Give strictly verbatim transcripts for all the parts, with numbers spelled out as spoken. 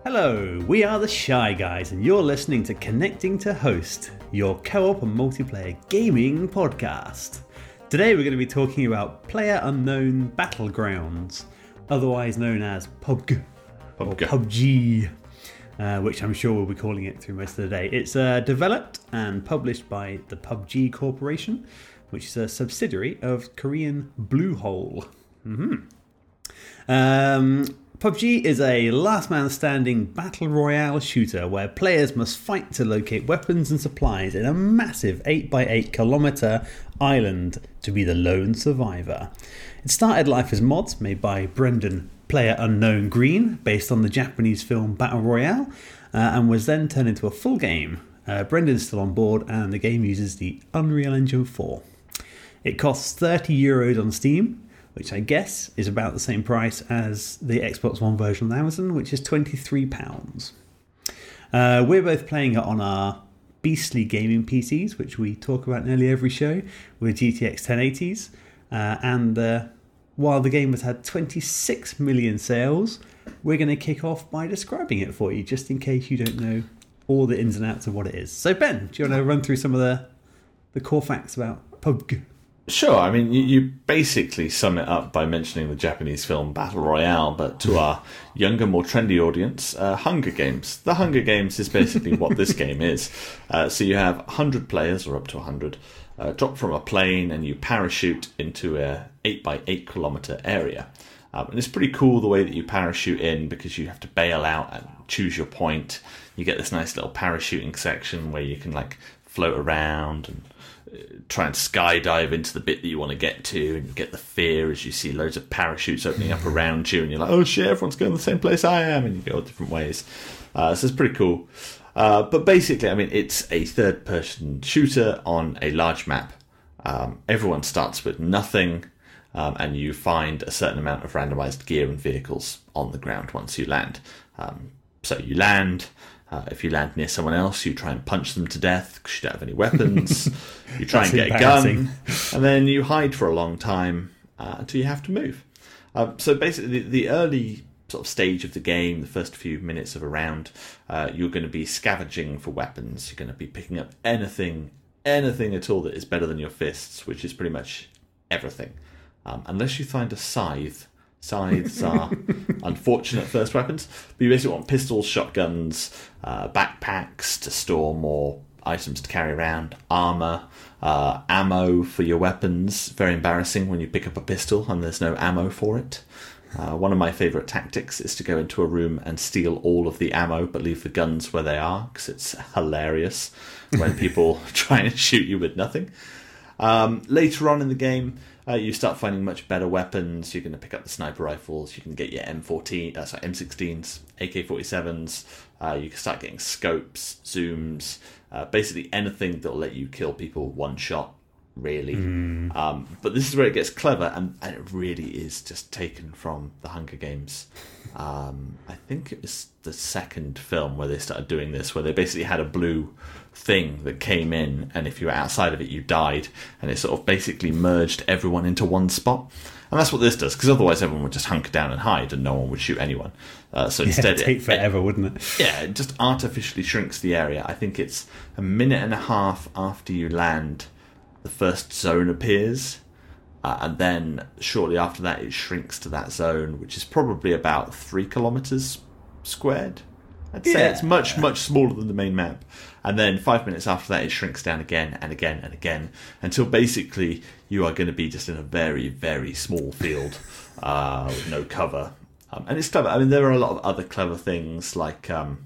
Hello, we are the Shy Guys, and you're listening to Connecting to Host, your co-op and multiplayer gaming podcast. Today we're going to be talking about PlayerUnknown Battlegrounds, otherwise known as P U B G, or P U B G, uh, which I'm sure we'll be calling it through most of the day. It's uh, developed and published by the P U B G Corporation, which is a subsidiary of Korean Bluehole. Mm-hmm. Um... P U B G is a last man standing battle royale shooter where players must fight to locate weapons and supplies in a massive eight by eight kilometre island to be the lone survivor. It started life as mods made by Brendan PlayerUnknown Green based on the Japanese film Battle Royale, uh, and was then turned into a full game. Uh, Brendan's still on board and the game uses the Unreal Engine four. It costs thirty euros on Steam, which I guess is about the same price as the Xbox One version on Amazon, which is twenty-three pounds. Uh, we're both playing it on our beastly gaming P Cs, which we talk about nearly every show, with G T X ten eighties. Uh, and uh, while the game has had twenty-six million sales, we're going to kick off by describing it for you, just in case you don't know all the ins and outs of what it is. So Ben, do you want to run through some of the, the core facts about P U B G? Sure, I mean, you, you basically sum it up by mentioning the Japanese film Battle Royale, but to our younger, more trendy audience, uh, Hunger Games. The Hunger Games is basically what this game is. Uh, so you have one hundred players, or up to one hundred, uh, drop from a plane and you parachute into a eight by eight kilometre area. Um, and it's pretty cool the way that you parachute in, because you have to bail out and choose your point. You get this nice little parachuting section where you can like float around and try and skydive into the bit that you want to get to, and you get the fear as you see loads of parachutes opening up around you, and you're like, oh shit, everyone's going the same place I am, and you go all different ways. Uh, so it's pretty cool. Uh, but basically, I mean, it's a third-person shooter on a large map. Um, everyone starts with nothing, um, and you find a certain amount of randomized gear and vehicles on the ground once you land. Um, so you land. Uh, if you land near someone else, you try and punch them to death because you don't have any weapons. You try and get a gun, and then you hide for a long time uh, until you have to move. Uh, so basically, the, the early sort of stage of the game, the first few minutes of a round, uh, you're going to be scavenging for weapons. You're going to be picking up anything, anything at all that is better than your fists, which is pretty much everything. Um, unless you find a scythe. Scythes are unfortunate first weapons, but you basically want pistols, shotguns, uh, backpacks to store more items to carry around, armour, uh, ammo for your weapons. Very embarrassing when you pick up a pistol and there's no ammo for it. Uh, one of my favourite tactics is to go into a room and steal all of the ammo but leave the guns where they are, because it's hilarious when people try and shoot you with nothing. Um, later on in the game, Uh, you start finding much better weapons. You're going to pick up the sniper rifles. You can get your M fourteen, uh, sorry, M sixteens, A K forty-sevens. Uh, you can start getting scopes, zooms, uh, basically anything that will let you kill people one shot, really. Mm. Um, but this is where it gets clever, and, and it really is just taken from the Hunger Games. Um, I think it was the second film where they started doing this, where they basically had a blue thing that came in, and if you were outside of it, you died, and it sort of basically merged everyone into one spot. And that's what this does, because otherwise everyone would just hunker down and hide, and no one would shoot anyone. Uh, so instead, yeah, it'd take it, forever, it, wouldn't it? Yeah, it just artificially shrinks the area. I think it's a minute and a half after you land, the first zone appears, uh, and then shortly after that, it shrinks to that zone, which is probably about three kilometers squared. I'd say yeah. It's much, much smaller than the main map. And then five minutes after that, it shrinks down again and again and again, until basically you are going to be just in a very, very small field uh, with no cover. Um, and it's clever. I mean, there are a lot of other clever things, like um,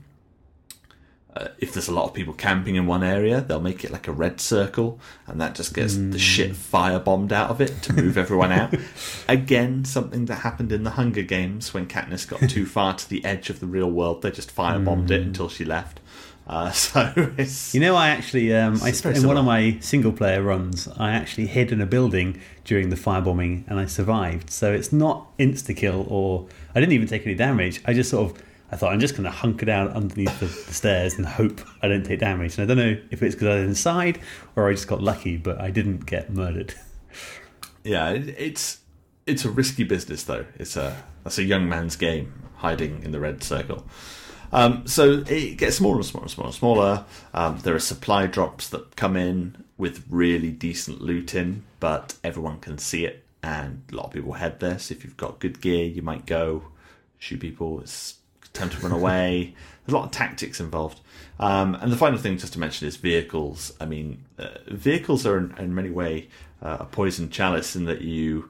uh, if there's a lot of people camping in one area, they'll make it like a red circle, and that just gets mm. the shit firebombed out of it to move everyone out. Again, something that happened in the Hunger Games when Katniss got too far to the edge of the real world. They just firebombed mm. it until she left. Uh, so it's, you know, I actually um, I sp- in one of my single player runs, I actually hid in a building during the firebombing, and I survived. So it's not insta kill, or I didn't even take any damage. I just sort of I thought I'm just going to hunker down underneath the, the stairs and hope I don't take damage. And I don't know if it's because I was inside or I just got lucky, but I didn't get murdered. Yeah, it, it's it's a risky business though. It's a that's a young man's game, hiding in the red circle. Um, so it gets smaller and smaller and smaller and smaller. Um, there are supply drops that come in with really decent loot in, but everyone can see it, and a lot of people head there. So if you've got good gear, you might go shoot people. It's time to run away. There's a lot of tactics involved. Um, and the final thing just to mention is vehicles. I mean, uh, vehicles are in, in many ways uh, a poison chalice in that you...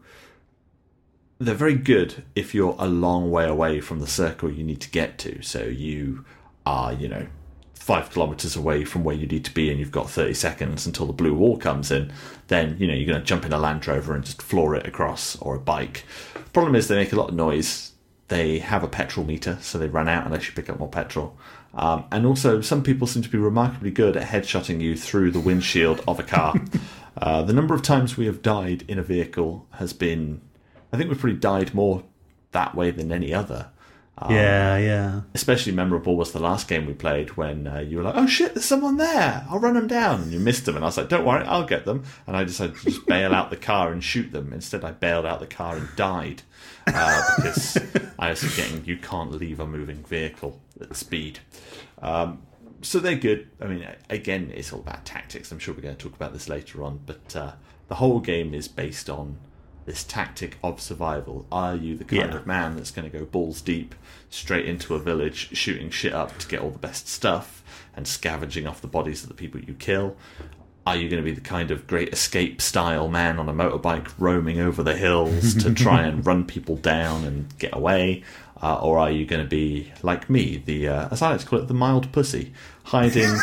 They're very good if you're a long way away from the circle you need to get to. So you are, you know, five kilometers away from where you need to be and you've got thirty seconds until the blue wall comes in. Then, you know, you're going to jump in a Land Rover and just floor it across, or a bike. Problem is they make a lot of noise. They have a petrol meter, so they run out unless you pick up more petrol. Um, and also, some people seem to be remarkably good at headshotting you through the windshield of a car. uh, the number of times we have died in a vehicle has been... I think we've probably died more that way than any other. Um, yeah, yeah. Especially memorable was the last game we played when uh, you were like, oh shit, there's someone there, I'll run them down. And you missed them. And I was like, don't worry, I'll get them. And I decided to just bail out the car and shoot them. Instead, I bailed out the car and died. Uh, because I was getting, you can't leave a moving vehicle at speed. Um, so they're good. I mean, again, it's all about tactics. I'm sure we're going to talk about this later on. But uh, the whole game is based on this tactic of survival. Are you the kind Yeah. of man that's going to go balls deep straight into a village, shooting shit up to get all the best stuff and scavenging off the bodies of the people you kill? Are you going to be the kind of Great Escape style man on a motorbike roaming over the hills to try and run people down and get away? Uh, or are you going to be like me, the uh, as I like to call it, the mild pussy, hiding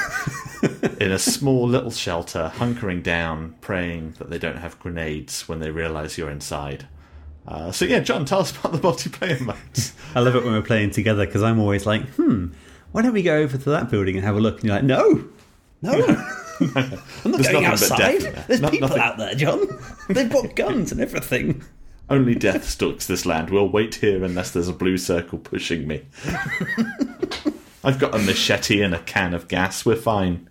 in a small little shelter, hunkering down, praying that they don't have grenades when they realise you're inside? Uh, so yeah, John, tell us about the multiplayer modes. I love it when we're playing together because I'm always like, hmm, why don't we go over to that building and have a look? And you're like, no, no. I'm not There's going nothing but outside. death there. There's No- people nothing- out there, John. They've got guns and everything. Only death stalks this land. We'll wait here unless there's a blue circle pushing me. I've got a machete and a can of gas. We're fine.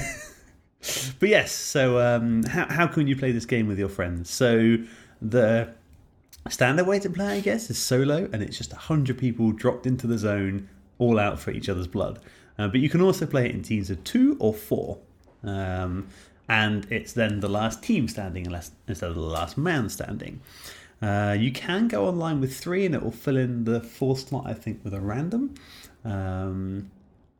But yes, so um, how how can you play this game with your friends? So the standard way to play, I guess, is solo, and it's just a hundred people dropped into the zone, all out for each other's blood. Uh, but you can also play it in teams of two or four, um, and it's then the last team standing unless, instead of the last man standing. Uh, you can go online with three, and it will fill in the fourth slot, I think, with a random. Um,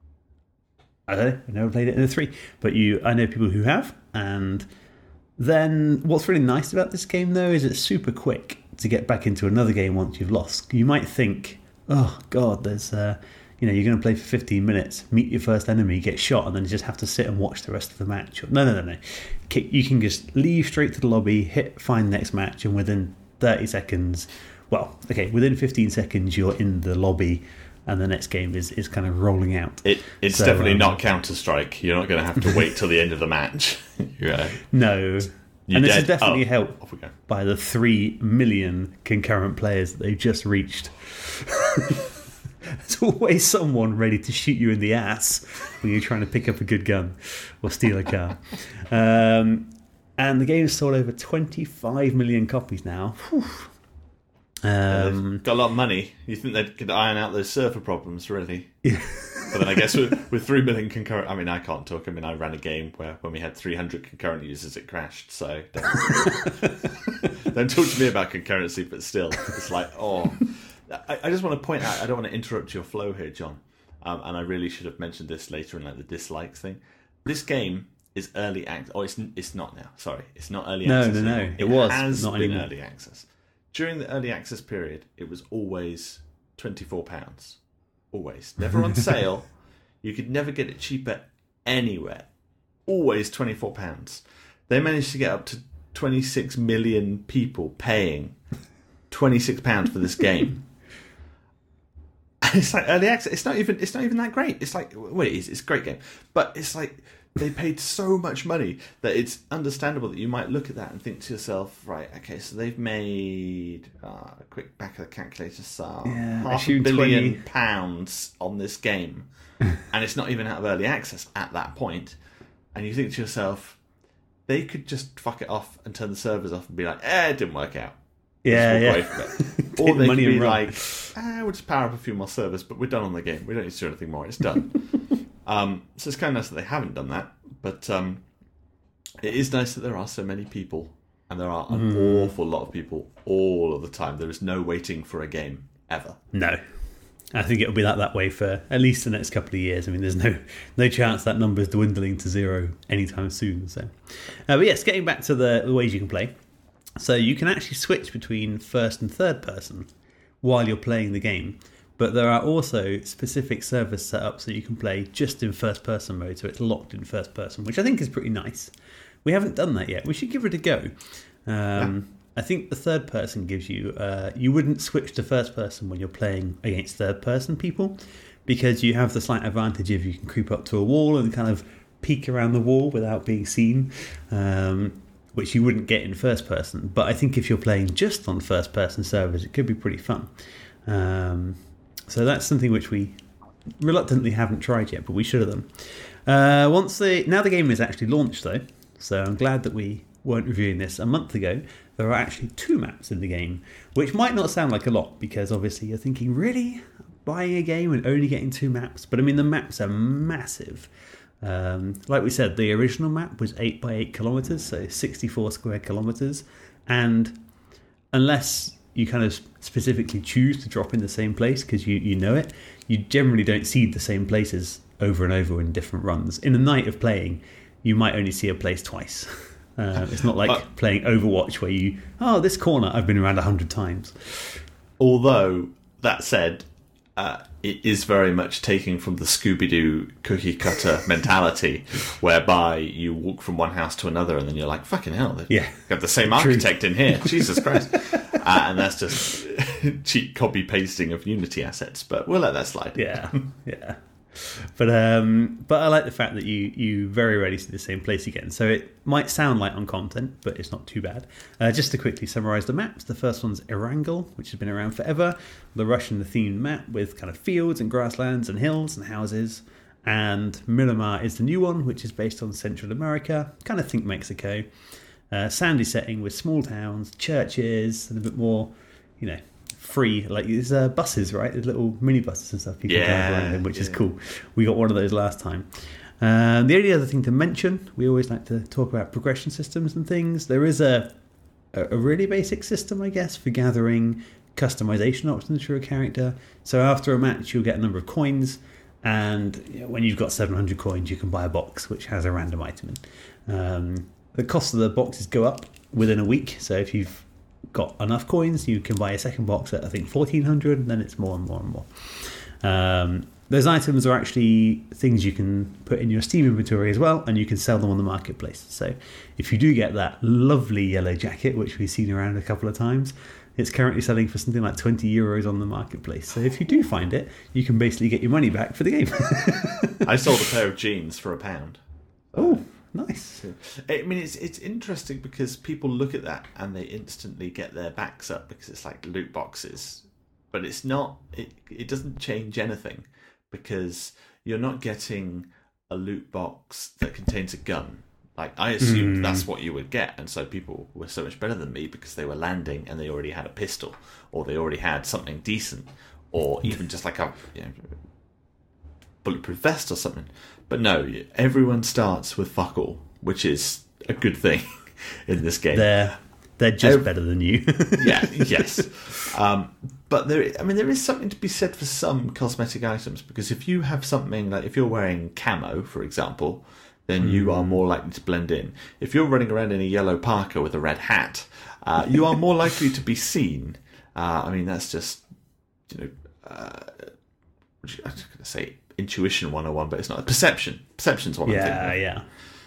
I don't know. I've never played it in a three, but you, I know people who have. And then what's really nice about this game, though, is it's super quick to get back into another game once you've lost. You might think, oh God, there's, uh, you know, you're going to play for fifteen minutes, meet your first enemy, get shot, and then you just have to sit and watch the rest of the match. No, no, no, no. You can just leave straight to the lobby, hit find next match, and within thirty seconds, well, okay, within fifteen seconds, you're in the lobby. And the next game is, is kind of rolling out. It, it's So, definitely um, not Counter-Strike. You're not going to have to wait till the end of the match. yeah. No. You and this dead? is definitely Oh, helped off we go. by the three million concurrent players that they've just reached. There's always someone ready to shoot you in the ass when you're trying to pick up a good gun or steal a car. Um, and the game's sold over twenty-five million copies now. Whew. Um, They've got a lot of money. You think they could iron out those server problems, really? Yeah. But then I guess with, with three million concurrent... I mean, I can't talk. I mean, I ran a game where when we had three hundred concurrent users, it crashed. So don't, don't talk to me about concurrency, but still. It's like, oh... I, I just want to point out, I don't want to interrupt your flow here, John. Um, and I really should have mentioned this later in like the dislikes thing. This game is early access. Oh, it's, it's not now. Sorry. It's not early No, access no, no. anymore. It was, has but not been anymore. early access. During the early access period, it was always twenty-four pounds. Always. Never on sale. You could never get it cheaper anywhere. Always twenty-four pounds. They managed to get up to twenty-six million people paying twenty-six pounds for this game. And it's like early access. It's not even. It's not even that great. It's like, well, it is. It's a great game, but it's like they paid so much money that it's understandable that you might look at that and think to yourself, right? Okay, so they've made uh, a quick back of the calculator, so Yeah, half a assume billion twenty pounds on this game, and it's not even out of early access at that point. And you think to yourself, they could just fuck it off and turn the servers off and be like, eh, it didn't work out. Yeah, yeah. Away from it. Or they money could be and run. like, ah, we'll just power up a few more servers, but we're done on the game. We don't need to do anything more. It's done. um, so it's kind of nice that they haven't done that. But um, it is nice that there are so many people. And there are an mm. awful lot of people all of the time. There is no waiting for a game, ever. No. I think it'll be like that way for at least the next couple of years. I mean, there's no no chance that number is dwindling to zero anytime soon. So, uh, but yes, getting back to the, the ways you can play. So you can actually switch between first and third person while you're playing the game. But there are also specific servers set up so you can play just in first person mode. So it's locked in first person, which I think is pretty nice. We haven't done that yet. We should give it a go. Um, yeah. I think the third person gives you... Uh, you wouldn't switch to first person when you're playing against third person people because you have the slight advantage of you can creep up to a wall and kind of peek around the wall without being seen, um, which you wouldn't get in first person. But I think if you're playing just on first person servers, it could be pretty fun. Um, so that's something which we reluctantly haven't tried yet, but we should have done. Uh, once the Now the game is actually launched, though. So I'm glad that we weren't reviewing this a month ago. There are actually two maps in the game, which might not sound like a lot because obviously you're thinking, really? Buying a game and only getting two maps? But I mean, the maps are massive. Um, like we said, the original map was eight by eight kilometres, so sixty-four square kilometres. And unless you kind of specifically choose to drop in the same place because you, you know it, you generally don't see the same places over and over in different runs. In a night of playing, you might only see a place twice. Uh, it's not like uh, playing Overwatch where you, oh, this corner I've been around a hundred times. Although, that said, uh, it is very much taking from the Scooby-Doo cookie cutter mentality, whereby you walk from one house to another and then you're like, fucking hell, they've yeah. got the same architect in here. Jesus Christ. uh, and that's just cheap copy-pasting of Unity assets, but we'll let that slide. Yeah, yeah. But um, but I like the fact that you, you very rarely see the same place again. So it might sound light on content, but it's not too bad. Uh, just to quickly summarise the maps, the first one's Erangel, which has been around forever. The Russian-themed map with kind of fields and grasslands and hills and houses. And Miramar is the new one, which is based on Central America. Kind of think Mexico. Uh, sandy setting with small towns, churches, and a bit more, you know, free, like there's uh, buses, right? There's little mini buses and stuff people yeah, drive around in, which yeah. is cool. We got one of those last time. Um, the only other thing to mention, we always like to talk about progression systems and things. There is a a really basic system, I guess, for gathering customization options for a character. So after a match, you'll get a number of coins, and you know, when you've got seven hundred coins, you can buy a box which has a random item in. Um, the cost of the boxes go up within a week. So if you've got enough coins, you can buy a second box at I think fourteen hundred, and then it's more and more and more. Um, those items are actually things you can put in your Steam inventory as well, and you can sell them on the marketplace. So if you do get that lovely yellow jacket, which we've seen around a couple of times, it's currently selling for something like twenty euros on the marketplace. So if you do find it, you can basically get your money back for the game. I sold a pair of jeans for a pound. Oh, nice. I mean, it's it's interesting because people look at that and they instantly get their backs up because it's like loot boxes, but it's not. It it doesn't change anything because you're not getting a loot box that contains a gun. Like I assumed mm. that's what you would get, and so people were so much better than me because they were landing and they already had a pistol, or they already had something decent, or even just like a you know, bulletproof vest or something. But no, everyone starts with fuck all, which is a good thing in this game. They're, they're just Every, better than you. yeah, yes. Um, but there, I mean, there is something to be said for some cosmetic items, because if you have something like, if you're wearing camo, for example, then mm. you are more likely to blend in. If you're running around in a yellow parka with a red hat, uh, you are more likely to be seen. Uh, I mean, that's just, you know, uh, I was going to say intuition one oh one, but it's not. Perception. Perception's one yeah, I'm thinking. Yeah, yeah.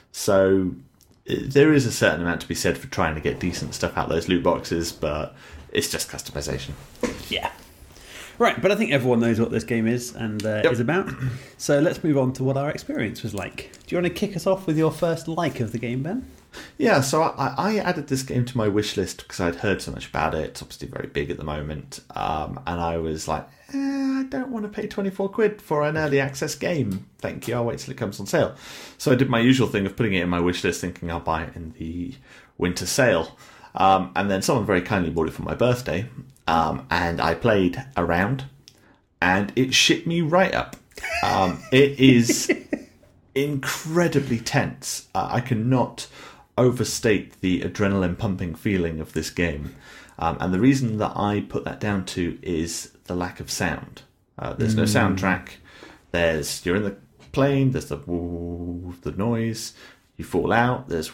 So it, there is a certain amount to be said for trying to get decent stuff out of those loot boxes, but it's just customization. Yeah. Right, but I think everyone knows what this game is and uh, yep. is about. So let's move on to what our experience was like. Do you want to kick us off with your first like of the game, Ben? Yeah, so I, I added this game to my wish list because I'd heard so much about it. It's obviously very big at the moment. Um, and I was like, eh, I don't want to pay twenty-four quid for an early access game. Thank you, I'll wait till it comes on sale. So I did my usual thing of putting it in my wish list thinking I'll buy it in the winter sale. Um, and then someone very kindly bought it for my birthday, um, and I played a round, and it shit me right up. Um, it is incredibly tense. Uh, I cannot overstate the adrenaline pumping feeling of this game. Um, and the reason that I put that down to is the lack of sound. Uh, there's no soundtrack. There's you're in the plane. There's the woo, the noise. You fall out. There's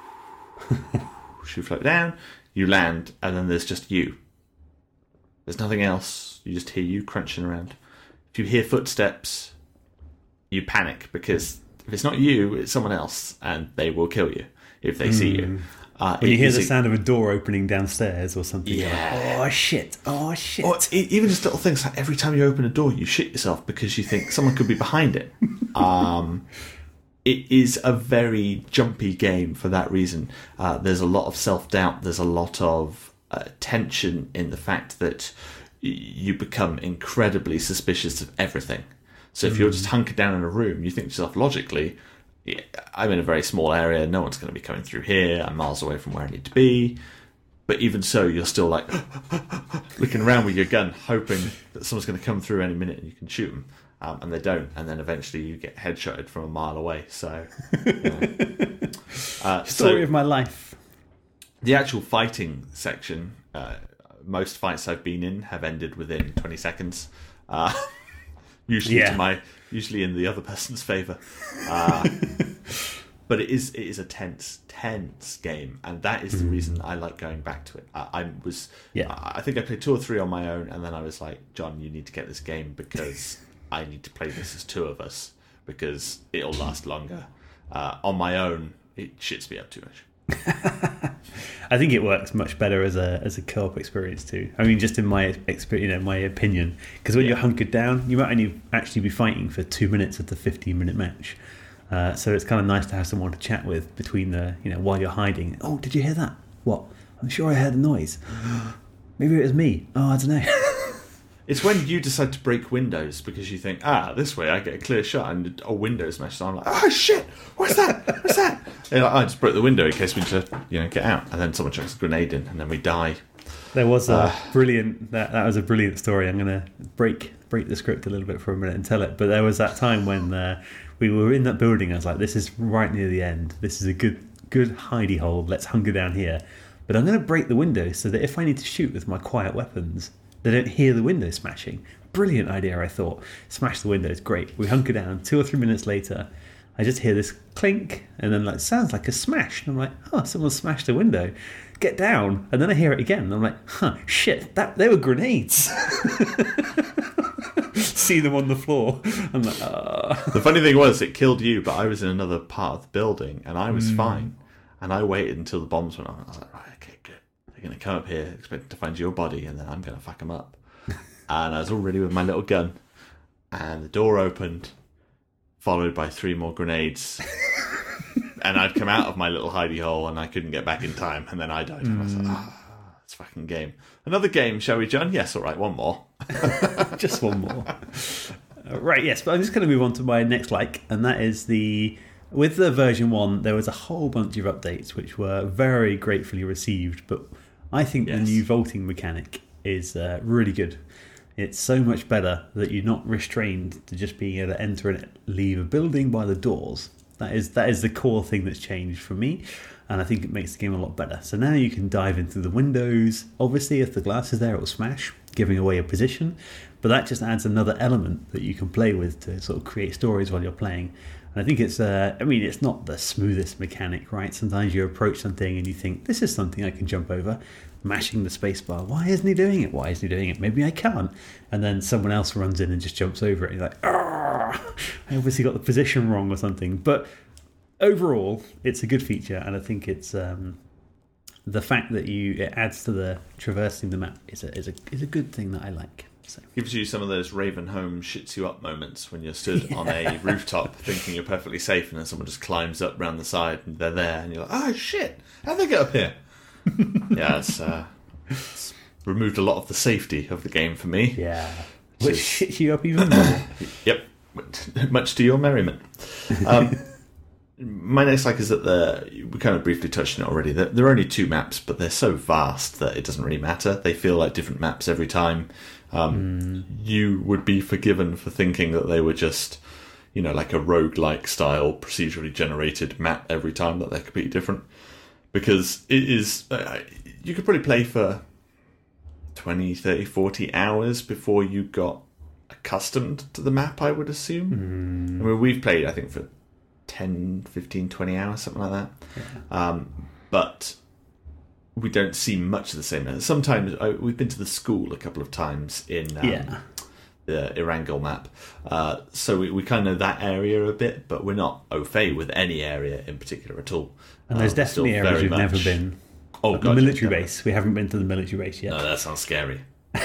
you float down. You land, and then there's just you. There's nothing else. You just hear you crunching around. If you hear footsteps, you panic because if it's not you, it's someone else, and they will kill you if they mm. see you. Uh, when you hear the a, sound of a door opening downstairs or something, yeah. Like, oh shit, oh shit. Or even just little things like every time you open a door, you shit yourself because you think someone could be behind it. Um, it is a very jumpy game for that reason. Uh, there's a lot of self-doubt. There's a lot of uh, tension in the fact that y- you become incredibly suspicious of everything. So if mm. you're just hunkered down in a room, you think to yourself logically, yeah, I'm in a very small area, no one's going to be coming through here, I'm miles away from where I need to be. But even so, you're still like looking around with your gun, hoping that someone's going to come through any minute and you can shoot them. Um, and they don't, and then eventually you get headshotted from a mile away. So, you know. uh, story so of my life. The actual fighting section, uh, most fights I've been in have ended within twenty seconds. Uh, usually yeah. to my, usually in the other person's favour. Uh, but it is it is a tense, tense game, and that is the mm. reason I like going back to it. I, I was, yeah. I think I played two or three on my own, and then I was like, John, you need to get this game because I need to play this as two of us because it'll last longer. Uh, on my own, it shits me up too much. I think it works much better as a as a co-op experience too. I mean, just in my experience, you know, my opinion, because when yeah. you're hunkered down, you might only actually be fighting for two minutes of the fifteen minute match. Uh, so it's kind of nice to have someone to chat with between the, you know, while you're hiding. Oh, did you hear that? What? I'm sure I heard a noise. Maybe it was me. Oh, I don't know. It's when you decide to break windows because you think, ah, this way I get a clear shot, and a window smashed. I'm like, oh shit, what's that? What's that? And like, I just broke the window in case we need to, you know, get out. And then someone chucks a grenade in, and then we die. There was a uh, brilliant. That that was a brilliant story. I'm going to break break the script a little bit for a minute and tell it. But there was that time when uh, we were in that building. I was like, this is right near the end. This is a good good hidey hole. Let's hunker down here. But I'm going to break the window so that if I need to shoot with my quiet weapons, they don't hear the window smashing. Brilliant idea, I thought. Smash the windows, great. We hunker down. Two or three minutes later, I just hear this clink, and then like sounds like a smash. And I'm like, oh, someone smashed a window. Get down. And then I hear it again, and I'm like, huh, shit, that they were grenades. See them on the floor. I'm like, oh. The funny thing was, it killed you, but I was in another part of the building, and I was mm. fine. And I waited until the bombs went off. And I was like, right, okay, good. They're going to come up here, expecting to find your body, and then I'm going to fuck them up. And I was all ready with my little gun, and the door opened, followed by three more grenades. And I'd come out of my little hidey hole, and I couldn't get back in time, and then I died. And I was like, ah, oh, it's a fucking game. Another game, shall we, John? Yes, all right, one more. Just one more. Uh, right, yes, but I'm just going to move on to my next like, and that is the... With the version one, there was a whole bunch of updates which were very gratefully received, but I think yes. the new vaulting mechanic is uh, really good. It's so much better that you're not restrained to just being able to enter and leave a building by the doors. That is that is the core thing that's changed for me, and I think it makes the game a lot better. So now you can dive in through the windows. Obviously, if the glass is there, it will smash, giving away a position, but that just adds another element that you can play with to sort of create stories while you're playing. And I think it's, uh, I mean, it's not the smoothest mechanic, right? Sometimes you approach something and you think, this is something I can jump over, mashing the spacebar. Why isn't he doing it? Why isn't he doing it? Maybe I can't. And then someone else runs in and just jumps over it. And you're like, ah, I obviously got the position wrong or something. But overall, it's a good feature. And I think it's um, the fact that you it adds to the traversing the map is a, is a, is a good thing that I like. So. Gives you some of those Ravenholm shits you up moments when you're stood yeah. on a rooftop thinking you're perfectly safe, and then someone just climbs up round the side and they're there, and you're like, oh shit, how'd they get up here? yeah, it's, uh, it's removed a lot of the safety of the game for me. Yeah, which shits you up even more. Yep, much to your merriment. Um, my next like is that the we kind of briefly touched on it already. There, there are only two maps, but they're so vast that it doesn't really matter. They feel like different maps every time. Um, mm. You would be forgiven for thinking that they were just, you know, like a roguelike style procedurally generated map every time, that they're completely different. Because it is, uh, you could probably play for twenty, thirty, forty hours before you got accustomed to the map, I would assume. Mm. I mean, we've played, I think, for ten, fifteen, twenty hours, something like that. Yeah. Um, but we don't see much of the same. Sometimes I, we've been to the school a couple of times in um, yeah. the Erangel map, uh, so we, we kind of know that area a bit, but we're not au fait with any area in particular at all. And there's um, definitely areas we've much... never been. Oh, like God, the military yeah, base. We haven't been to the military base yet. No, that sounds scary.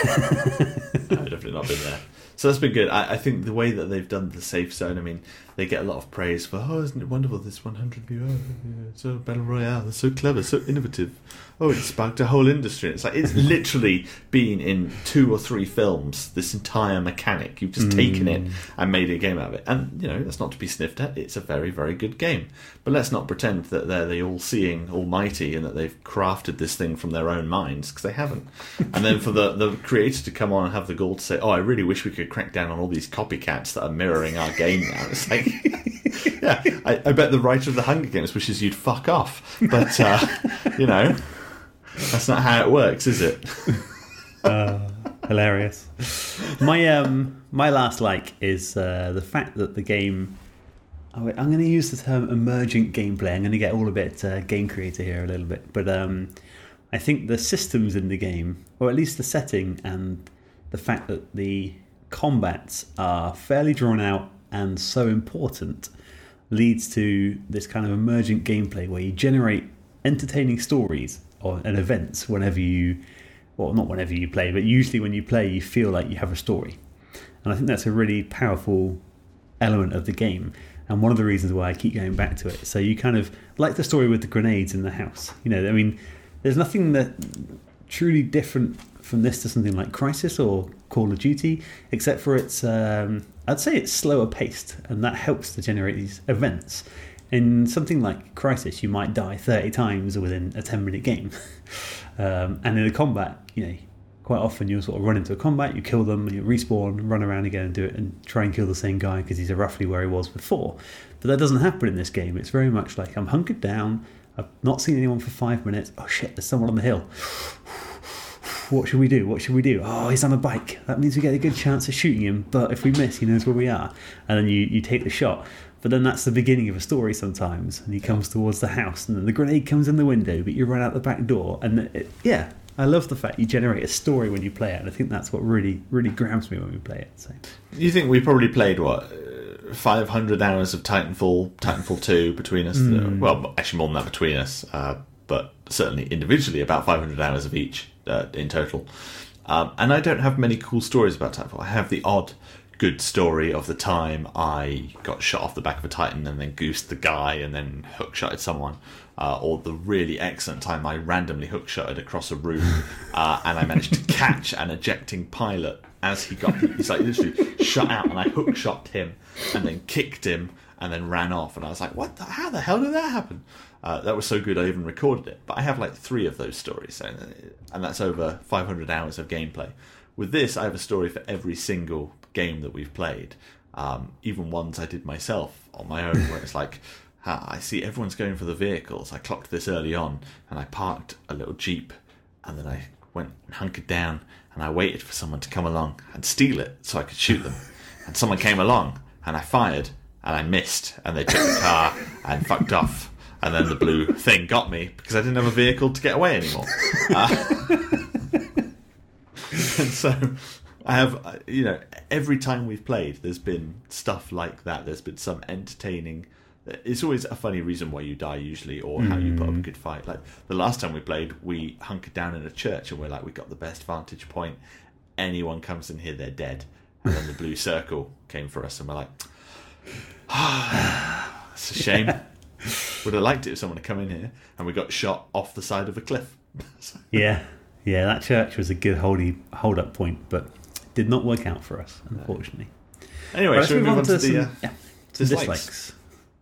I've definitely not been there. So that's been good. I, I think the way that they've done the safe zone, I mean, they get a lot of praise for, oh, isn't it wonderful, this one hundred view, oh, yeah, so Battle Royale, they're so clever, so innovative. Oh, it sparked a whole industry. It's like, it's literally been in two or three films, this entire mechanic. You've just mm. taken it and made a game out of it. And, you know, that's not to be sniffed at. It's a very, very good game. But let's not pretend that they're the all-seeing almighty and that they've crafted this thing from their own minds, because they haven't. And then for the, the creator to come on and have the gall to say, oh, I really wish we could crack down on all these copycats that are mirroring our game now. It's like, yeah, I, I bet the writer of the Hunger Games wishes you'd fuck off. But, uh, you know... That's not how it works, is it? uh, hilarious. My um, my last like is uh, the fact that the game... I'm going to use the term emergent gameplay. I'm going to get all a bit uh, game creator here a little bit. But um, I think the systems in the game, or at least the setting, and the fact that the combats are fairly drawn out and so important, leads to this kind of emergent gameplay where you generate entertaining stories or and events whenever you, well, not whenever you play, but usually when you play, you feel like you have a story. And I think that's a really powerful element of the game, and one of the reasons why I keep going back to it. So you kind of, like the story with the grenades in the house. You know, I mean, there's nothing that truly different from this to something like Crysis or Call of Duty, except for its, um, I'd say it's slower paced, and that helps to generate these events. In something like Crysis, you might die thirty times within a ten minute game. um, and in a combat, you know, quite often you'll sort of run into a combat, you kill them, you respawn, run around again and do it, and try and kill the same guy because he's roughly where he was before. But that doesn't happen in this game. It's very much like, I'm hunkered down, I've not seen anyone for five minutes, oh shit, there's someone on the hill. What should we do? What should we do? Oh, he's on a bike. That means we get a good chance of shooting him, but if we miss, he knows where we are. And then you, you take the shot. But then that's the beginning of a story sometimes, and he comes towards the house, and then the grenade comes in the window, but you run out the back door. And it, yeah, I love the fact you generate a story when you play it, and I think that's what really, really grabs me when we play it. So, you think we probably played, what, five hundred hours of Titanfall, Titanfall two between us? Mm. Well, actually more than that between us, uh, but certainly individually about five hundred hours of each uh, in total. Um, and I don't have many cool stories about Titanfall. I have the odd good story of the time I got shot off the back of a Titan and then goosed the guy and then hookshotted someone, uh, or the really excellent time I randomly hookshotted across a room uh, and I managed to catch an ejecting pilot as he got, he's like literally shot out, and I hookshot him and then kicked him and then ran off, and I was like, what the, how the hell did that happen? Uh, that was so good I even recorded it. But I have like three of those stories, and that's over five hundred hours of gameplay. With this, I have a story for every single game that we've played, um, even ones I did myself on my own, where it's like, ah, I see everyone's going for the vehicles. I clocked this early on, and I parked a little Jeep, and then I went and hunkered down, and I waited for someone to come along and steal it so I could shoot them. And someone came along, and I fired, and I missed, and they took the car and fucked off. And then the blue thing got me because I didn't have a vehicle to get away anymore. Uh, and so I have, you know, every time we've played, there's been stuff like that. There's been some entertaining. It's always a funny reason why you die usually, or how you put up a good fight. Like the last time we played, we hunkered down in a church and we're like, we got the best vantage point. Anyone comes in here, they're dead. And then the blue circle came for us, and we're like, ah, it's a shame. Would have liked it if someone had come in here, and we got shot off the side of a cliff. yeah, yeah, that church was a good holdy, hold up point, but did not work out for us, unfortunately. No. Anyway, right, should we move on, on to, to the some, uh, yeah, dislikes? dislikes?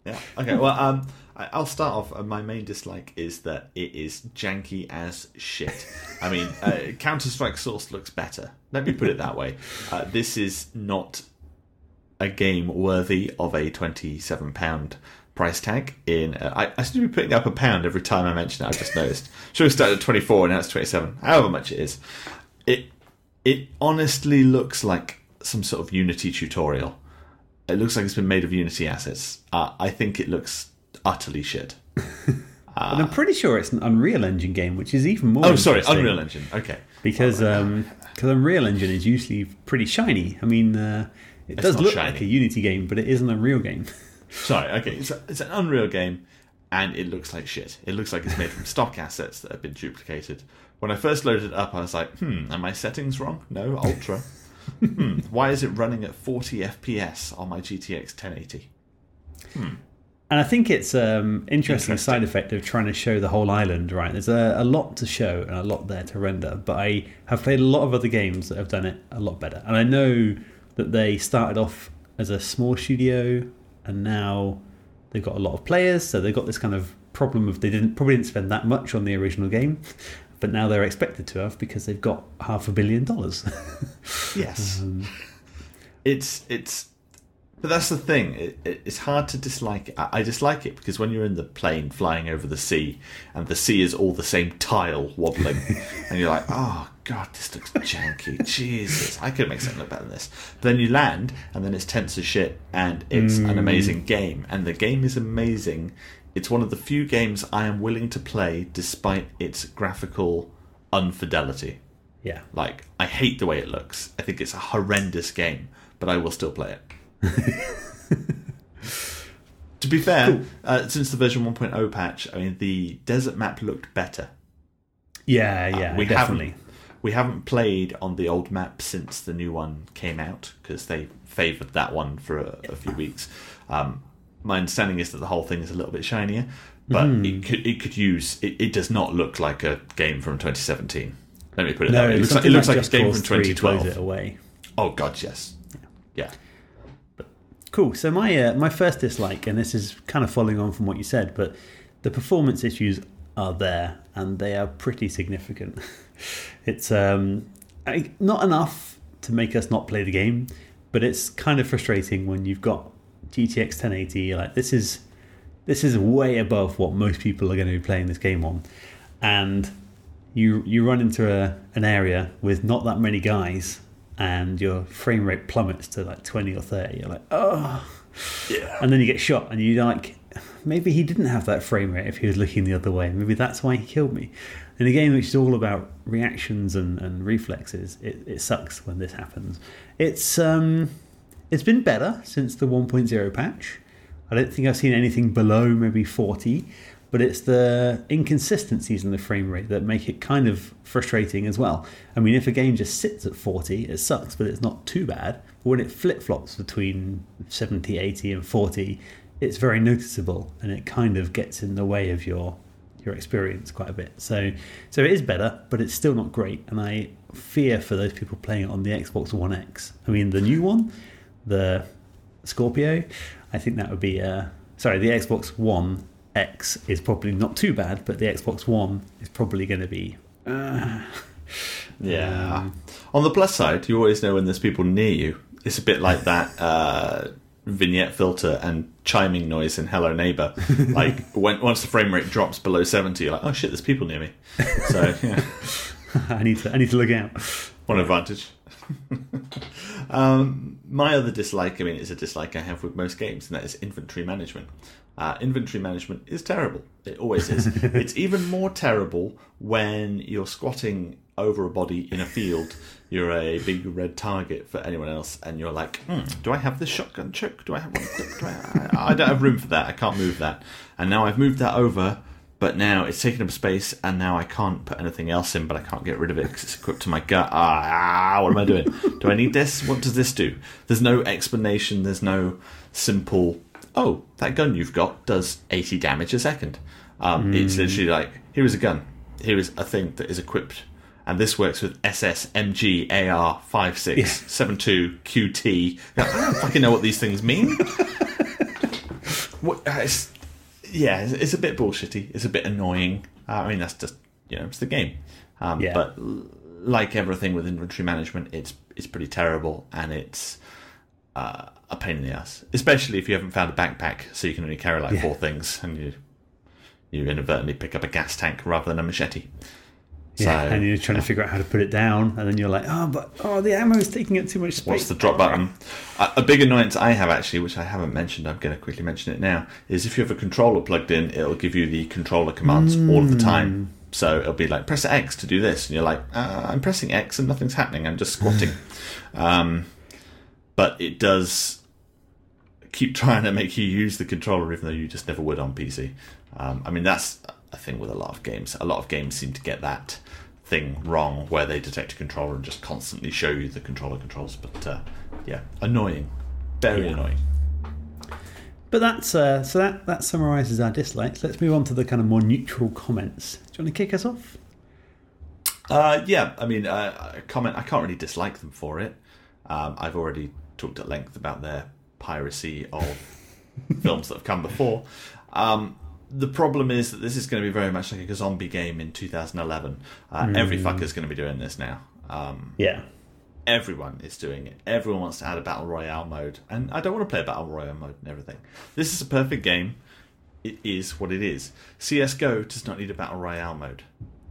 Yeah. Okay. Well, um, I- I'll start off. Uh, my main dislike is that it is janky as shit. I mean, uh, Counter Strike Source looks better. Let me put it that way. Uh, this is not a game worthy of a twenty-seven pound price tag. In uh, I, I seem to be putting up a pound every time I mention it. I've just noticed. Sure, we started at twenty-four and now it's twenty-seven. However much it is, it it honestly looks like some sort of Unity tutorial. It looks like it's been made of Unity assets. Uh, I think it looks utterly shit. But I'm pretty sure it's an Unreal Engine game, which is even more. Oh, sorry, interesting. Unreal Engine. Okay, Because um, cause Unreal Engine is usually pretty shiny. I mean, uh, it It's does not look shiny. like a Unity game, but it is an Unreal game. sorry. Okay, it's, a, it's an Unreal game, and it looks like shit. It looks like it's made from stock assets that have been duplicated. When I first loaded it up, I was like, "Hmm, are my settings wrong? No, Ultra. hmm, why is it running at forty F P S on my G T X ten eighty?" Hmm. And I think it's um interesting, Interesting. side effect of trying to show the whole island, right? There's a, a lot to show and a lot there to render, but I have played a lot of other games that have done it a lot better. And I know that they started off as a small studio and now they've got a lot of players, so they've got this kind of problem of they didn't probably didn't spend that much on the original game, but now they're expected to have because they've got half a billion dollars. Yes, um, it's it's. But that's the thing. It, it, it's hard to dislike it. I, I dislike it because when you're in the plane flying over the sea, and the sea is all the same tile wobbling, and you're like, "Oh God, this looks janky. Jesus, I could make something look better than this." But then you land, and then it's tense as shit, and it's Mm. an amazing game. And the game is amazing. It's one of the few games I am willing to play despite its graphical unfidelity. yeah. Like, I hate the way it looks. I think it's a horrendous game, but I will still play it. To be fair, Cool. uh, since the version one point oh patch, I mean, the desert map looked better. Yeah, yeah, Uh, we definitely. haven't we haven't played on the old map since the new one came out because they favoured that one for a, a few weeks. Um, my understanding is that the whole thing is a little bit shinier, but Mm. it could it could use it, it does not look like a game from twenty seventeen. Let me put it No, that way. It looks like, it something looks like like a Just game Cause from three twenty twelve. blows it away. Oh God, yes, yeah. Cool. So my uh, my first dislike, and this is kind of following on from what you said, but the performance issues are there, and they are pretty significant. It's um, I- not enough to make us not play the game, but it's kind of frustrating when you've got G T X ten eighty. You're like, this is this is way above what most people are going to be playing this game on, and you you run into a, an area with not that many guys. And your frame rate plummets to like twenty or thirty. You're like, oh. Yeah. And then you get shot, and you're like, maybe he didn't have that frame rate if he was looking the other way. Maybe that's why he killed me. In a game which is all about reactions and, and reflexes, it, it sucks when this happens. It's um, it's been better since the one point oh patch. I don't think I've seen anything below maybe forty. But it's the inconsistencies in the frame rate that make it kind of frustrating as well. I mean, if a game just sits at forty, it sucks, but it's not too bad. But when it flip-flops between seventy, eighty and forty, it's very noticeable, and it kind of gets in the way of your your experience quite a bit. So so it is better, but it's still not great, and I fear for those people playing it on the Xbox One X. I mean, the new one, the Scorpio, I think that would be... Uh, sorry, the Xbox One X is probably not too bad, but the Xbox One is probably going to be... Uh, Yeah. um, On the plus side, you always know when there's people near you. It's a bit like that uh, vignette filter and chiming noise in Hello Neighbor. Like when once the frame rate drops below seventy, you're like, oh shit, there's people near me. So yeah, I need to I need to look out. one advantage. um, my other dislike, I mean, is a dislike I have with most games, and that is inventory management. Uh, inventory management is terrible. It always is. It's even more terrible when you're squatting over a body in a field. You're a big red target for anyone else, and you're like, hmm, do I have this shotgun choke? Do I have one clip? Do I, I, I don't have room for that. I can't move that. And now I've moved that over, but now it's taking up space, and now I can't put anything else in, but I can't get rid of it because it's equipped to my gut. Ah, what am I doing? Do I need this? What does this do? There's no explanation. There's no simple, oh, that gun you've got does eighty damage a second. Um, mm. It's literally like, here is a gun. Here is a thing that is equipped. And this works with S S, M G, A R, five six, Yeah. seven two, Q T. I don't fucking know what these things mean. What, uh, it's, yeah, it's, it's a bit bullshitty. It's a bit annoying. Uh, I mean, that's just, you know, it's the game. Um, Yeah. But l- like everything with inventory management, it's it's pretty terrible, and it's uh, a pain in the ass. Especially if you haven't found a backpack, so you can only carry like Yeah. four things, and you you inadvertently pick up a gas tank rather than a machete. Yeah, So, and you're trying to figure out how to put it down, and then you're like, oh, but oh, the ammo is taking up too much space. what's the drop button? A, a big annoyance I have, actually, which I haven't mentioned, I'm going to quickly mention it now, is if you have a controller plugged in, it'll give you the controller commands all of the time. So it'll be like, press X to do this, and you're like, uh, I'm pressing X and nothing's happening, I'm just squatting. um, but it does keep trying to make you use the controller, even though you just never would on P C. Um, I mean, that's a thing with a lot of games. A lot of games seem to get that thing wrong, where they detect a controller and just constantly show you the controller controls. But uh, yeah, annoying, very Yeah. annoying. But that's uh, so that that summarises our dislikes. Let's move on to the kind of more neutral comments. Do you want to kick us off? Uh, yeah, I mean, uh, a comment. I can't really dislike them for it. Um, I've already talked at length about their piracy of films that have come before. Um, the problem is that this is going to be very much like a zombie game in two thousand eleven. Uh, mm. Every fucker's going to be doing this now. Um, yeah. Everyone is doing it. Everyone wants to add a Battle Royale mode. And I don't want to play a Battle Royale mode and everything. This is a perfect game. It is what it is. C S G O does not need a Battle Royale mode.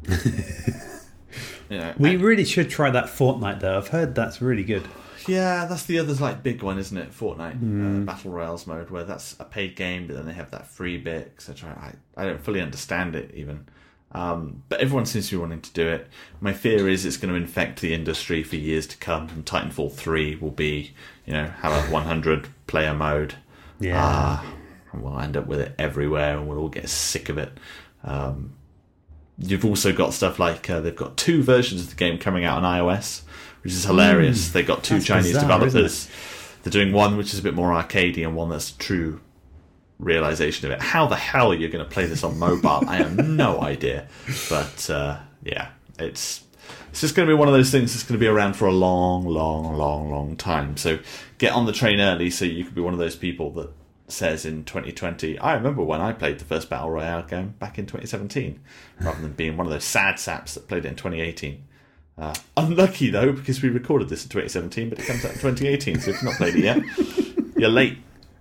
you know, we and, really should try that Fortnite, though. I've heard that's really good. Yeah, that's the other like big one, isn't it? Fortnite, mm. uh, Battle Royales mode, where that's a paid game, but then they have that free bit, et cetera. I, I don't fully understand it, even. Um, but everyone seems to be wanting to do it. My fear is it's going to infect the industry for years to come, and Titanfall three will be, you know, have a one hundred player mode. Yeah. Uh, and we'll end up with it everywhere, and we'll all get sick of it. Um, you've also got stuff like uh, they've got two versions of the game coming out on iOS, which is hilarious. Mm, they've got two Chinese bizarre, developers. They're doing one which is a bit more arcadey and one that's true realization of it. How the hell are you going to play this on mobile? I have no idea. But uh, yeah, it's it's just going to be one of those things that's going to be around for a long, long, long, long time. So get on the train early so you could be one of those people that says in twenty twenty, I remember when I played the first Battle Royale game back in twenty seventeen, rather than being one of those sad saps that played it in twenty eighteen. Uh, unlucky though, because we recorded this in twenty seventeen, but it comes out in twenty eighteen, so if you've not played it yet, you're late.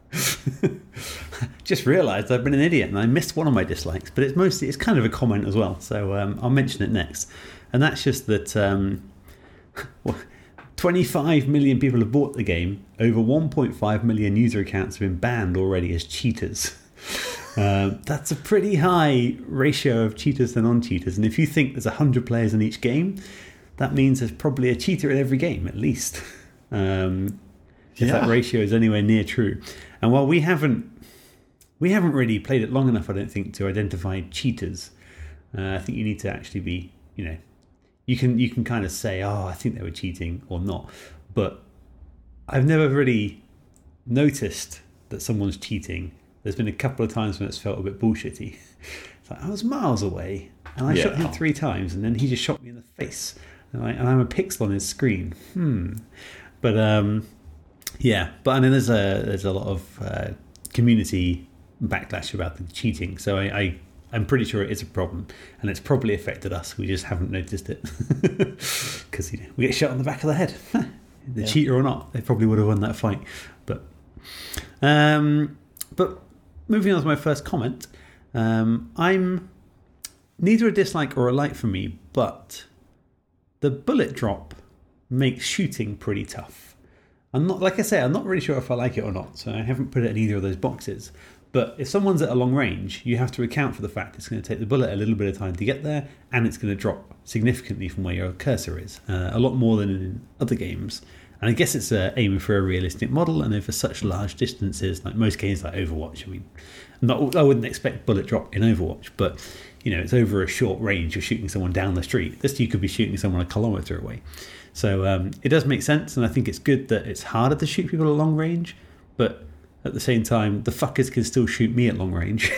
Just realised I've been an idiot and I missed one of my dislikes, but it's mostly it's kind of a comment as well, so um, I'll mention it next. And that's just that um, twenty-five million people have bought the game. Over one point five million user accounts have been banned already as cheaters. Um, that's a pretty high ratio of cheaters to non-cheaters. And if you think there's one hundred players in each game, that means there's probably a cheater in every game, at least. Um, if yeah. that ratio is anywhere near true. And while we haven't we haven't really played it long enough, I don't think, to identify cheaters, uh, I think you need to actually be, you know, you can you can kind of say, oh, I think they were cheating or not. But I've never really noticed that someone's cheating. There's been a couple of times when it's felt a bit bullshitty. It's like, I was miles away and I yeah. shot him three times and then he just shot me in the face. And, I, and I'm a pixel on his screen. Hmm. But um, yeah, but I mean, there's a there's a lot of uh, community backlash about the cheating. So I, I I'm pretty sure it is a problem, and it's probably affected us. We just haven't noticed it because you know, we get shot on the back of the head. the yeah. cheater or not, they probably would have won that fight. But um, but moving on to my first comment, um, I'm neither a dislike or a like for me, but the bullet drop makes shooting pretty tough. I'm not, like I say, I'm not really sure if I like it or not, so I haven't put it in either of those boxes. But if someone's at a long range, you have to account for the fact it's going to take the bullet a little bit of time to get there, and it's going to drop significantly from where your cursor is, uh, a lot more than in other games. And I guess it's uh, aiming for a realistic model, and over such large distances, like most games like Overwatch. I mean, not, I wouldn't expect bullet drop in Overwatch, but you know, it's over a short range. You're shooting someone down the street. This you could be shooting someone a kilometre away. So um, it does make sense, and I think it's good that it's harder to shoot people at long range, but at the same time, the fuckers can still shoot me at long range.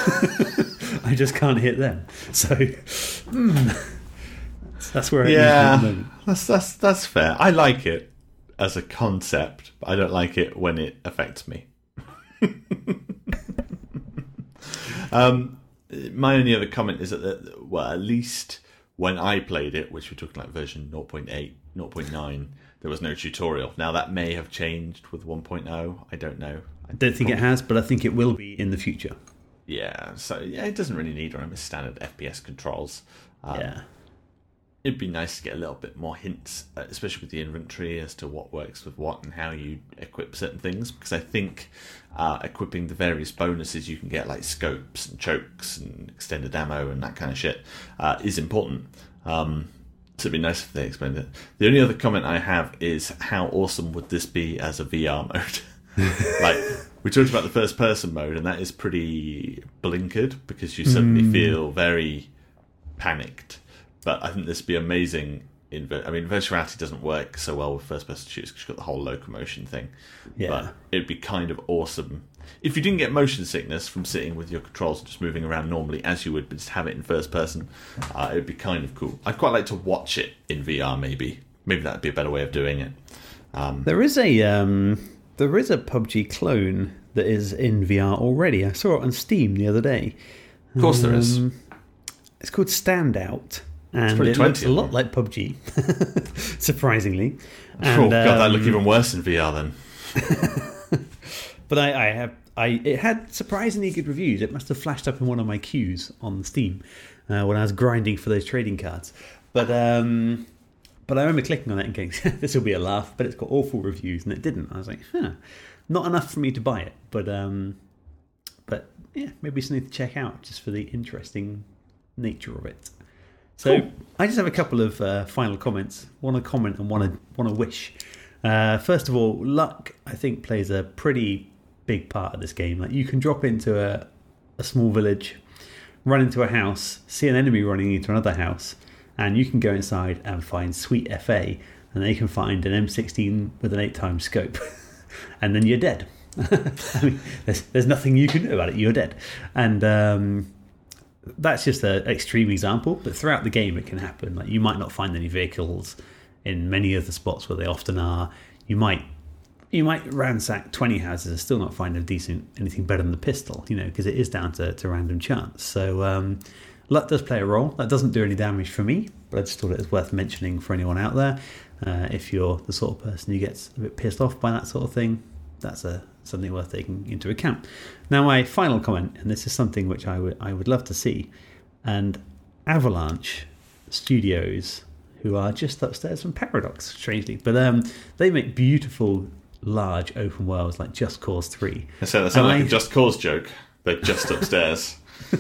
I just can't hit them. So mm, that's where I yeah, am at the moment. That's that's that's fair. I like it as a concept, but I don't like it when it affects me. Um, my only other comment is that, the, well, at least when I played it, which we're talking like version zero point eight, zero point nine, there was no tutorial. Now, that may have changed with one point oh. I don't know. I don't think it has, but I think it will be in the future. Yeah, so yeah, it doesn't really need one of its standard F P S controls. Um, yeah. It'd be nice to get a little bit more hints, uh, especially with the inventory, as to what works with what and how you equip certain things. Because I think uh, equipping the various bonuses you can get, like scopes and chokes and extended ammo and that kind of shit, uh, is important. Um, so it'd be nice if they explained it. The only other comment I have is how awesome would this be as a V R mode? Like, we talked about the first person mode, and that is pretty blinkered because you suddenly mm. feel very panicked. But I think this would be amazing. In I mean, virtual reality doesn't work so well with first person shooters because you've got the whole locomotion thing. Yeah. But it'd be kind of awesome if you didn't get motion sickness from sitting with your controls and just moving around normally as you would, but just have it in first person. Uh, it'd be kind of cool. I'd quite like to watch it in V R. Maybe, maybe that'd be a better way of doing it. Um, there is a um, there is a P U B G clone that is in V R already. I saw it on Steam the other day. Of course, um, there is. It's called Standout. And it looks a lot like P U B G, surprisingly. And, oh god, um, that look even worse in V R then. But I, I have, I it had surprisingly good reviews. It must have flashed up in one of my queues on Steam uh, when I was grinding for those trading cards. But um, but I remember clicking on it and going, "This will be a laugh." But it's got awful reviews, and it didn't. I was like, "Huh, not enough for me to buy it." But um, but yeah, maybe something to check out just for the interesting nature of it. So cool. I just have a couple of uh, final comments. One a comment and one a, one a wish. Uh, first of all, luck, I think, plays a pretty big part of this game. Like, you can drop into a, a small village, run into a house, see an enemy running into another house, and you can go inside and find sweet F A, and then you can find an M sixteen with an eight times scope, and then you're dead. I mean, there's, there's nothing you can do about it. You're dead. And um, that's just an extreme example, but throughout the game it can happen. Like, you might not find any vehicles in many of the spots where they often are. You might you might ransack twenty houses and still not find a decent anything better than the pistol, you know, because it is down to, to random chance. So um, luck does play a role. That doesn't do any damage for me, but I just thought it was worth mentioning for anyone out there. Uh, if you're the sort of person who gets a bit pissed off by that sort of thing, that's a something worth taking into account. Now, my final comment, and this is something which I would I would love to see, and Avalanche Studios, who are just upstairs from Paradox, strangely, but um, they make beautiful, large open worlds like Just Cause three. I said that sounded like I... a Just Cause joke. They're just upstairs.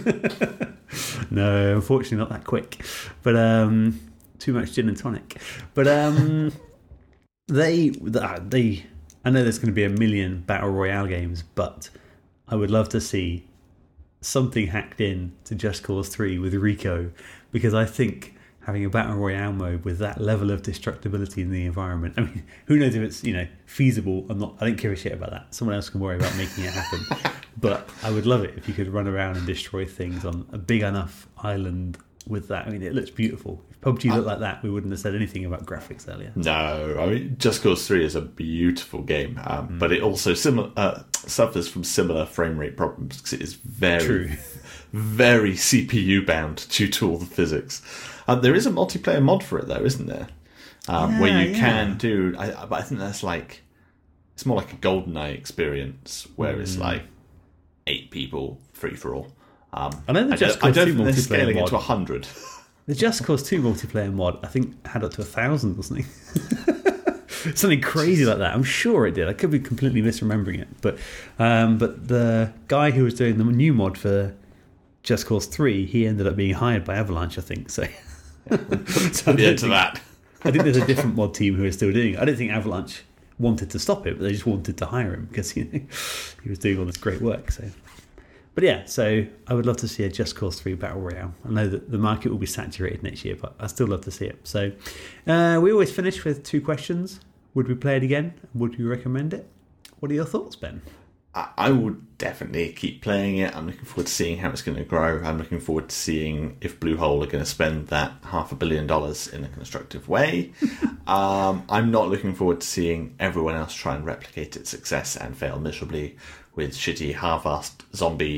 No, unfortunately, not that quick. But um, too much gin and tonic. But um, they they. I know there's going to be a million Battle Royale games, but I would love to see something hacked in to Just Cause three with Rico, because I think having a Battle Royale mode with that level of destructibility in the environment, I mean, who knows if it's, you know, feasible or not. I don't give a shit about that. Someone else can worry about making it happen. But I would love it if you could run around and destroy things on a big enough island with that. I mean, it looks beautiful. If P U B G looked like that, we wouldn't have said anything about graphics earlier. No, I mean, Just Cause three is a beautiful game, um, mm. but it also similar uh, suffers from similar frame rate problems because it is very, True. very C P U bound due to all the physics. Um, there is a multiplayer mod for it, though, isn't there? Um, yeah, where you yeah. can do, I, but I think that's like, it's more like a GoldenEye experience, where mm. it's like eight people, free for all. Um, I know the Just I Cause don't two think they're multiplayer scaling mod. it to a hundred. The Just Cause two multiplayer mod, I think, had up to a thousand, wasn't it? Something crazy like that. I'm sure it did. I could be completely misremembering it, but um, but the guy who was doing the new mod for Just Cause three, he ended up being hired by Avalanche, I think. So, so yeah, to that. I think there's a different mod team who is still doing it. I don't think Avalanche wanted to stop it, but they just wanted to hire him because, you know, he was doing all this great work. So. But yeah, so I would love to see a Just Cause three Battle Royale. I know that the market will be saturated next year, but I still love to see it. So uh, we always finish with two questions. Would we play it again? Would we recommend it? What are your thoughts, Ben? I would definitely keep playing it. I'm looking forward to seeing how it's going to grow. I'm looking forward to seeing if Bluehole are going to spend that half a billion dollars in a constructive way. um, I'm not looking forward to seeing everyone else try and replicate its success and fail miserably with shitty half-assed zombie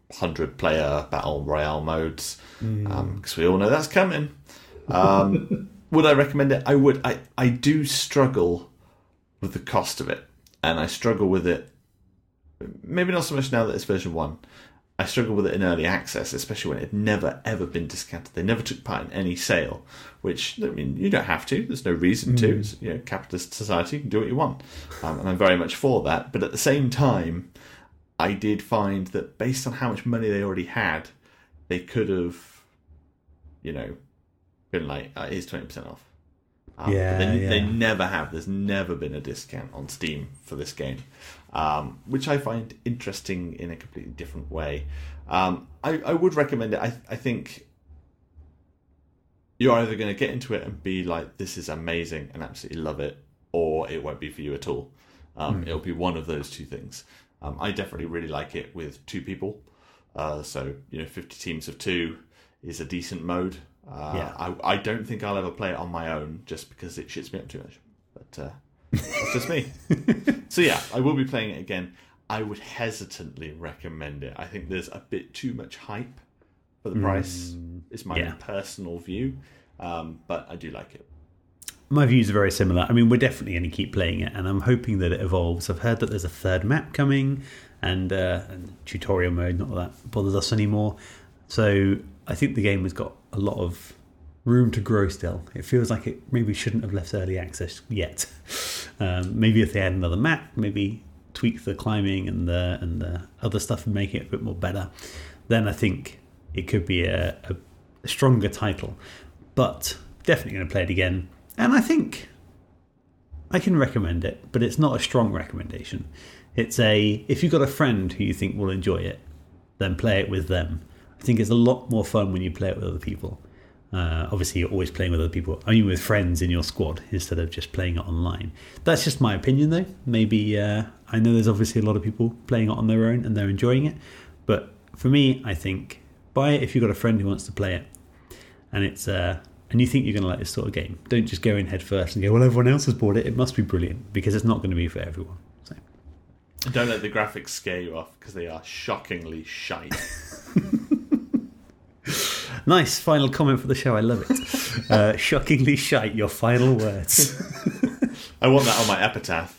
hundred player battle royale modes, because um, we all know that's coming. Um, would I recommend it? I would. I, I do struggle with the cost of it, and I struggle with it. Maybe not so much now that it's version one. I struggle with it in early access, especially when it had never ever been discounted. They never took part in any sale, which, I mean, you don't have to. There's no reason mm. to. It's, you know, capitalist society, you can do what you want, um, and I'm very much for that. But at the same time, I did find that based on how much money they already had, they could have, you know, been like, oh, here's twenty percent off. Um, yeah, they, yeah. they never have. There's never been a discount on Steam for this game, um, which I find interesting in a completely different way. Um, I, I would recommend it. I, I think you're either going to get into it and be like, this is amazing and absolutely love it, or it won't be for you at all. Um, mm. It'll be one of those two things. Um, I definitely really like it with two people. Uh, so, you know, fifty teams of two is a decent mode. Uh, yeah. I, I don't think I'll ever play it on my own just because it shits me up too much. But uh, that's just me. So yeah, I will be playing it again. I would hesitantly recommend it. I think there's a bit too much hype for the price. Mm, it's my yeah. personal view. Um, but I do like it. My views are very similar. I mean, we're definitely going to keep playing it, and I'm hoping that it evolves. I've heard that there's a third map coming, and, uh, and tutorial mode, not that bothers us anymore. So I think the game has got a lot of room to grow still. It feels like it maybe shouldn't have left early access yet. Um, maybe if they add another map, maybe tweak the climbing and the and the other stuff and make it a bit more better, then I think it could be a, a, a stronger title. But definitely going to play it again. And I think I can recommend it, but it's not a strong recommendation. It's a, if you've got a friend who you think will enjoy it, then play it with them. I think it's a lot more fun when you play it with other people. Uh, obviously, you're always playing with other people. I mean, with friends in your squad instead of just playing it online. That's just my opinion, though. Maybe, uh, I know there's obviously a lot of people playing it on their own and they're enjoying it. But for me, I think buy it if you've got a friend who wants to play it. And it's... Uh, and you think you're going to like this sort of game. Don't just go in head first and go, well, everyone else has bought it. It must be brilliant, because it's not going to be for everyone. So. Don't let the graphics scare you off, because they are shockingly shite. Nice final comment for the show. I love it. Uh, shockingly shite, your final words. I want that on my epitaph.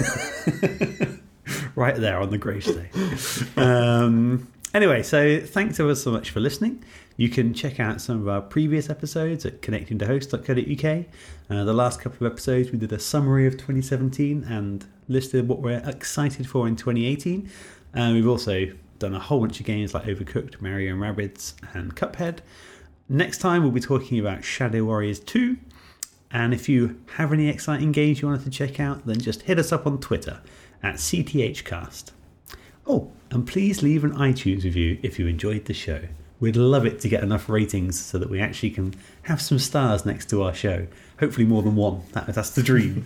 Right there on the gravestone. Um, anyway, so thanks ever so much for listening. You can check out some of our previous episodes at connecting to host dot co dot uk. Uh, the last couple of episodes, we did a summary of twenty seventeen and listed what we're excited for in twenty eighteen. And uh, we've also done a whole bunch of games like Overcooked, Mario and Rabbids, and Cuphead. Next time, we'll be talking about Shadow Warriors two. And if you have any exciting games you wanted to check out, then just hit us up on Twitter at C T H cast. Oh, and please leave an iTunes review if you enjoyed the show. We'd love it to get enough ratings so that we actually can have some stars next to our show. Hopefully more than one. That, that's the dream.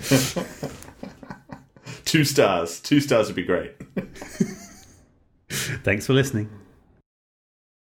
Two stars. Two stars would be great. Thanks for listening.